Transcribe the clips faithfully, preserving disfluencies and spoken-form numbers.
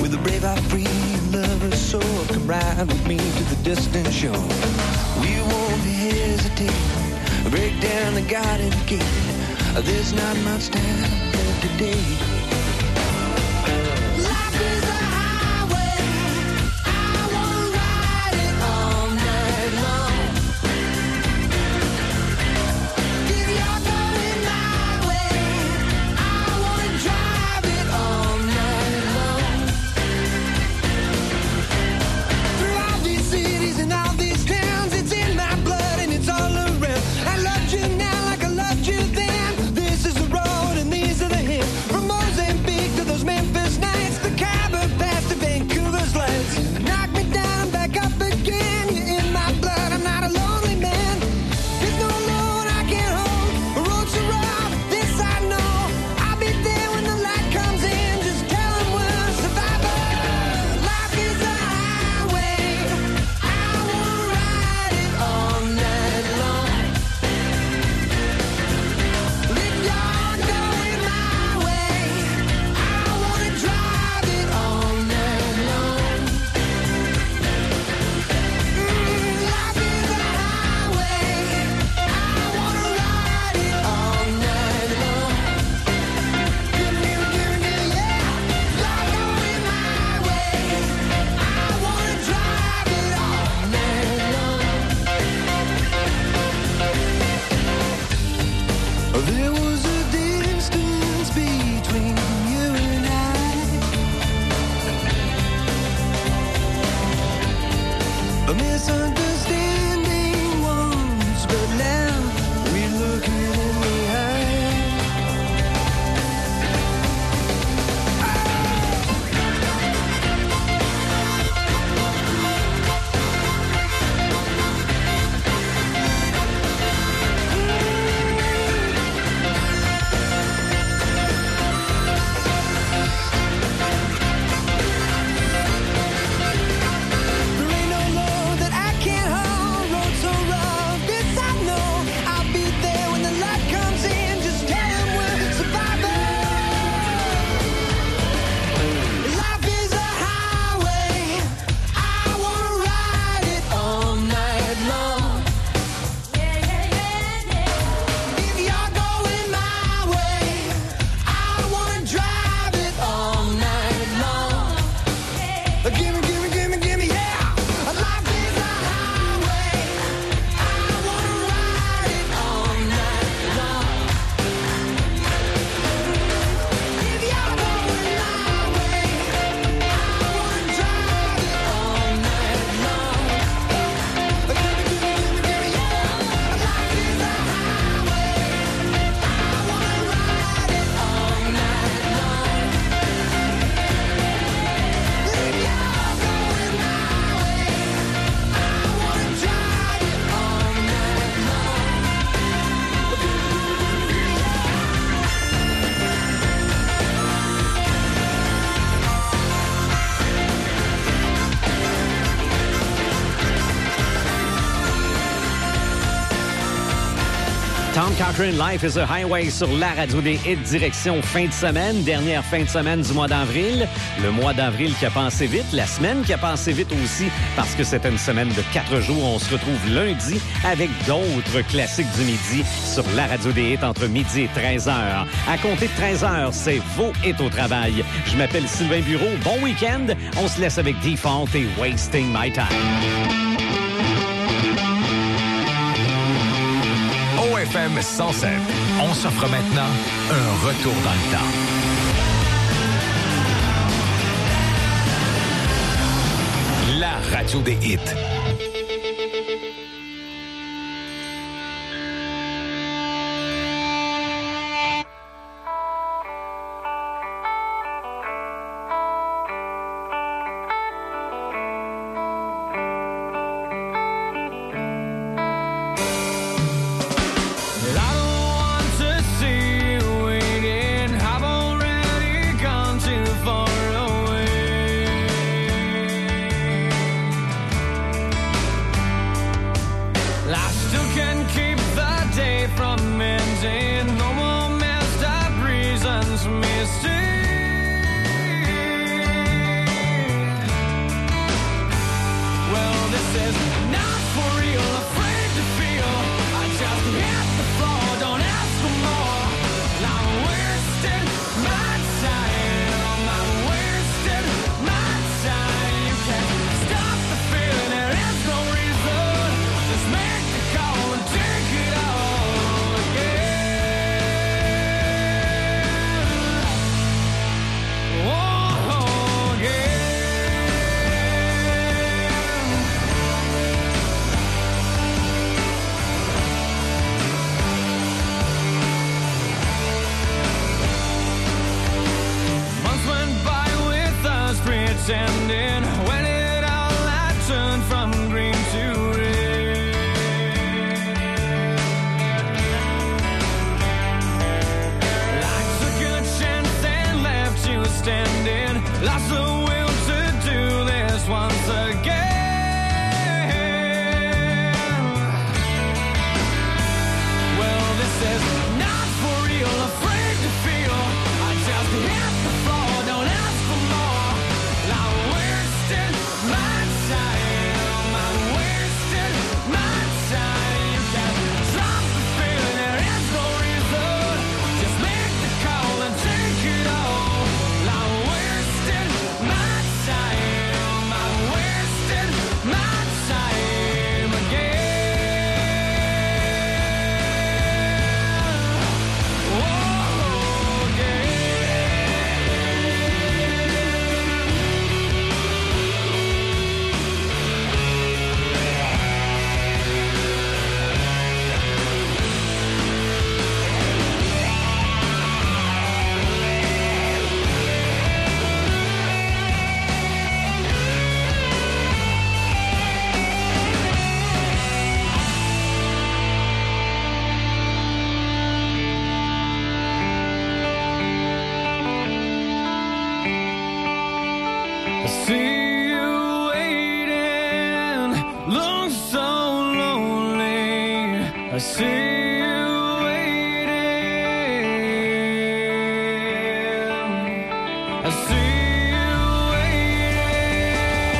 With a brave heart, free lover's soul, come ride with me to the distant shore. We won't hesitate, break down the garden gate. There's not much time left today. Life is a highway, I wanna ride it all night long. If you're going my way, I wanna drive it all night long. Through all these cities and all these towns, it's in my blood and it's all around. I loved you now like I loved you then. This is the road and these are the hills. From Mozambique to those Memphis nights, the Khyber Pass to Vancouver's lights. You knock me down, back up again. You're in my blood, I'm not a lonely man. There's no load I can't hold. The road's so rough, this I know. I'll be there when the light comes in. Just tell them we're survivors. Life is a highway, I wanna ride it all night long. If you're going my way, I wanna drive it all night long. Mm, life is a highway, I wanna ride it all night long. Give me, give me, yeah. You're going my way, I wanna drive it all night long. There was a distance between you and I, a misunderstanding once, but now we're looking in the eye. There ain't no load that I can't hold. Road so rough, this I know. I'll be there when the light comes in. Just tell them we're survivors. Life is a highway, I wanna ride it all night long. If you're going my way, I wanna drive it all night long. Gimme, gimme, gimme, gimme, yeah. Life is a highway, I wanna ride it all night long. If you're going my way, I wanna drive it all night long. Gimme, gimme, gimme, gimme, yeah. Life is a highway, I wanna ride it all night long. If you're going my way, I wanna drive it all night Tom Cochrane, Life is a Highway sur la radio des hits, direction fin de semaine, dernière fin de semaine du mois d'avril. Le mois d'avril qui a passé vite, la semaine qui a passé vite aussi, parce que c'était une semaine de quatre jours. On se retrouve lundi avec d'autres classiques du midi sur la radio des hits entre midi et treize heures. À compter de treize heures, c'est vos hits au travail. Je m'appelle Sylvain Bureau. Bon week-end. On se laisse avec Default et Wasting My Time. O F M cent sept. On s'offre maintenant un retour dans le temps. La radio des hits. I don't want to see you waiting. I've already gone too far away. standing when it all had turned from green to red. I took a chance and left you standing, lost the will to do this once again. Well, this is not for real, afraid to feel. I just hit the floor, don't ask for more. I wasted my time, I wasted my time. You can drop the feeling, there is no reason. Just make the call and take it all. I wasted my time, I wasted my time again. Oh, again. I see you waiting, look so lonely. I see you waiting. I see you waiting.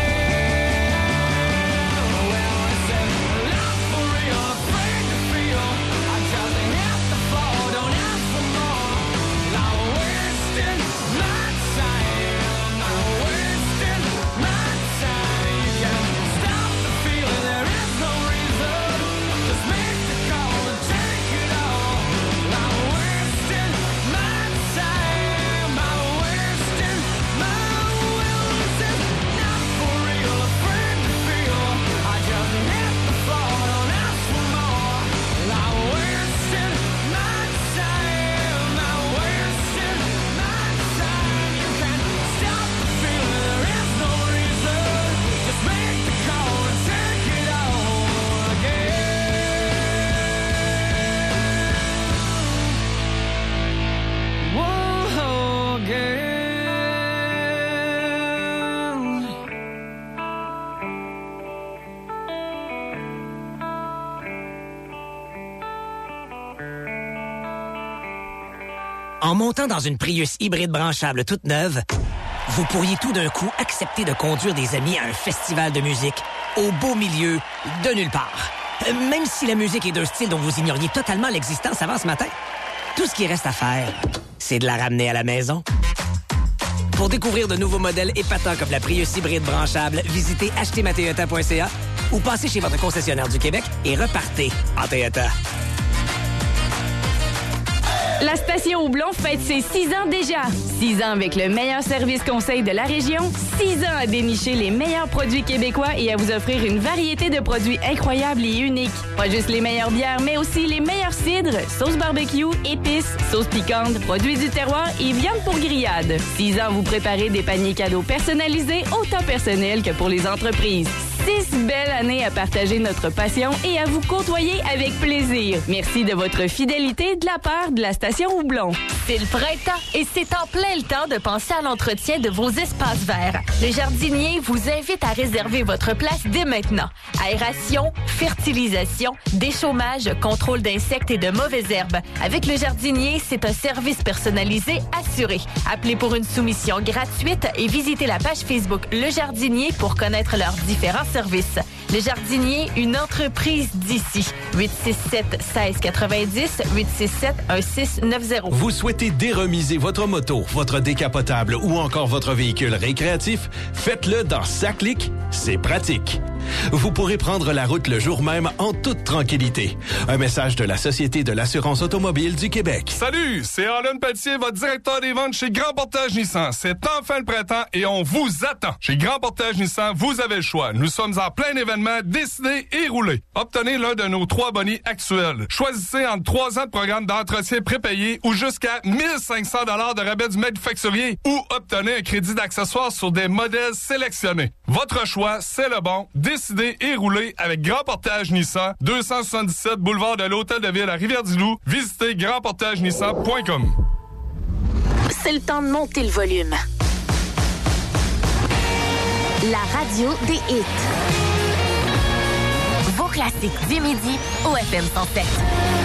Well, I said, not for real, afraid to feel. I just hit the floor, don't ask for more. I wasted my time, I wasted my time. You can stop the feeling, there is no reason. Just make the call and take it all. I wasted my time, I wasted my will. This is not for real, afraid to feel. I just hit the floor, don't ask for more. I wasted my time, I wasted my time. You can stop the feeling, there is no reason. Just make the call and take it all again. Whoa, again. En montant dans une Prius hybride branchable toute neuve, vous pourriez tout d'un coup accepter de conduire des amis à un festival de musique au beau milieu de nulle part. Euh, Même si la musique est d'un style dont vous ignoriez totalement l'existence avant ce matin. Tout ce qui reste à faire, c'est de la ramener à la maison. Pour découvrir de nouveaux modèles épatants comme la Prius hybride branchable, visitez achetez ma toyota point c a ou passez chez votre concessionnaire du Québec et repartez en Toyota. La station Houblon fête ses six ans déjà. Six ans avec le meilleur service conseil de la région. Six ans à dénicher les meilleurs produits québécois et à vous offrir une variété de produits incroyables et uniques. Pas juste les meilleures bières, mais aussi les meilleurs cidres, sauces barbecue, épices, sauces piquantes, produits du terroir et viande pour grillade. Six ans à vous préparer des paniers cadeaux personnalisés, autant personnels que pour les entreprises. Six belles années à partager notre passion et à vous côtoyer avec plaisir. Merci de votre fidélité de la part de la station Houblon. C'est le printemps et c'est en plein le temps de penser à l'entretien de vos espaces verts. Le jardinier vous invite à réserver votre place dès maintenant. Aération, fertilisation, déchômage, contrôle d'insectes et de mauvaises herbes. Avec le jardinier, c'est un service personnalisé assuré. Appelez pour une soumission gratuite et visitez la page Facebook Le Jardinier pour connaître leurs différents services. Le Jardinier, une entreprise d'ici. huit six sept, un six quatre-vingt-dix, huit six sept, un six neuf zéro. Vous souhaitez déremiser votre moto, votre décapotable ou encore votre véhicule récréatif? Faites-le dans Saclic, c'est pratique. Vous pourrez prendre la route le jour même en toute tranquillité. Un message de la Société de l'assurance automobile du Québec. Salut, c'est Alan Pelletier, votre directeur des ventes chez Grand Portage Nissan. C'est enfin le printemps et on vous attend. Chez Grand Portage Nissan, vous avez le choix. Nous sommes en plein événement Décidez et roulez. Obtenez l'un de nos trois bonnies actuels. Choisissez entre trois ans de programme d'entretien prépayé ou jusqu'à mille cinq cents dollars de rabais du manufacturier ou obtenez un crédit d'accessoires sur des modèles sélectionnés. Votre choix, c'est le bon. Décidez et roulez avec Grand Portage Nissan, deux cent soixante-dix-sept boulevard de l'Hôtel de Ville à Rivière-du-Loup. Visitez grand portage nissan point com. C'est le temps de monter le volume. La radio des hits. Vos classiques du midi au F M cent sept.